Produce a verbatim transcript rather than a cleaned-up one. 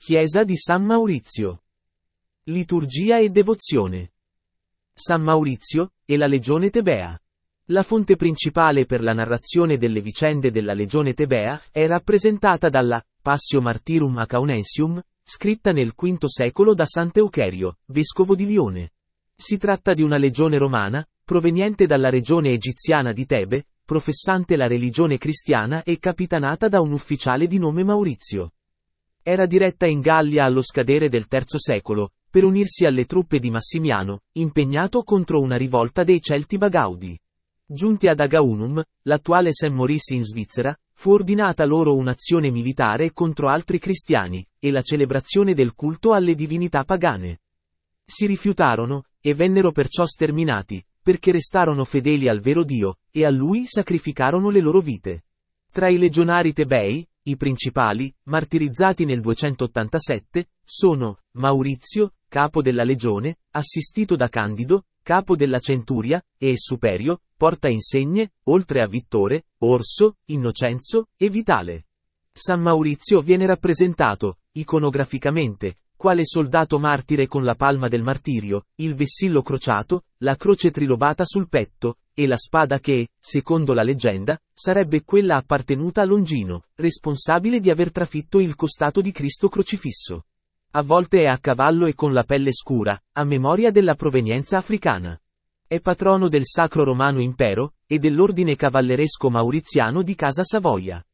Chiesa di San Maurizio. Liturgia e devozione. San Maurizio, e la legione tebea. La fonte principale per la narrazione delle vicende della legione tebea è rappresentata dalla Passio Martyrum Acaunensium, scritta nel quinto secolo da Sant'Eucherio, vescovo di Lione. Si tratta di una legione romana, proveniente dalla regione egiziana di Tebe, professante la religione cristiana e capitanata da un ufficiale di nome Maurizio. Era diretta in Gallia allo scadere del terzo secolo, per unirsi alle truppe di Massimiano, impegnato contro una rivolta dei Celti Bagaudi. Giunti ad Agaunum, l'attuale Saint Maurice in Svizzera, fu ordinata loro un'azione militare contro altri cristiani, e la celebrazione del culto alle divinità pagane. Si rifiutarono, e vennero perciò sterminati, perché restarono fedeli al vero Dio, e a Lui sacrificarono le loro vite. Tra i legionari tebei, i principali, martirizzati nel duecentottantasette, sono Maurizio, capo della legione, assistito da Candido, capo della centuria, e Superio, porta insegne, oltre a Vittore, Orso, Innocenzo, e Vitale. San Maurizio viene rappresentato, iconograficamente, quale soldato martire con la palma del martirio, il vessillo crociato, la croce trilobata sul petto, e la spada che, secondo la leggenda, sarebbe quella appartenuta a Longino, responsabile di aver trafitto il costato di Cristo crocifisso. A volte è a cavallo e con la pelle scura, a memoria della provenienza africana. È patrono del Sacro Romano Impero, e dell'ordine cavalleresco mauriziano di Casa Savoia.